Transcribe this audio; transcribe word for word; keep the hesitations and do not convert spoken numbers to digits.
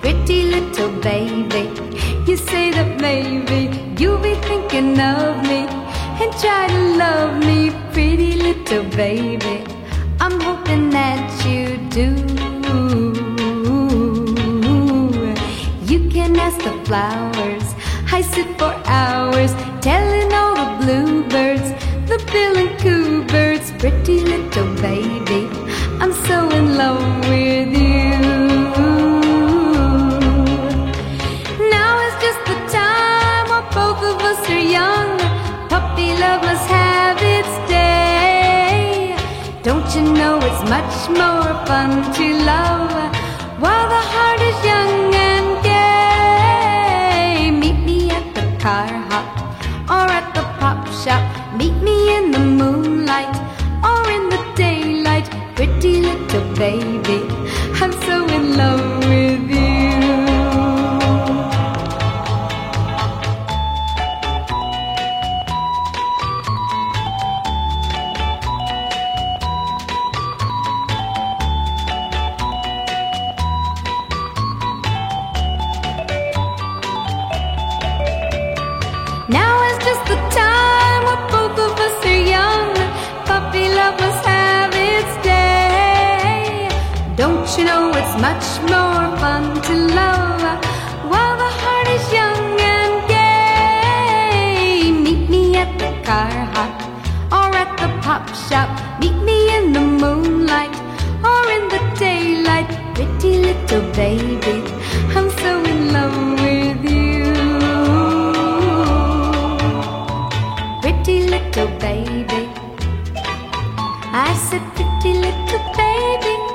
pretty little baby. You say that maybe you'll be thinking of me and try to love me, pretty little baby. I'm hoping that you do. You can ask the flowers, I sit for hours telling all the bluebirds, the bill and coo birds, pretty little baby, I'm so in love with you. Now is just the time while both of us are young. Puppy love must have its day. Don't you know it's much more fun to love while the heart is young and gay? Meet me at the car hop or at the pop shop. Meet me in the moonlight or in the daylight, pretty little baby, I'm so in love with you. Now is just the time when both of us are young. Puppy love must have its day. Don't you know it's much more fun to love while the heart is young and gay? Meet me at the car hop or at the pop shop. Meet me in the moonlight or in the daylight, pretty little baby, I'm so in love with you. Pretty little baby, I said pretty little baby,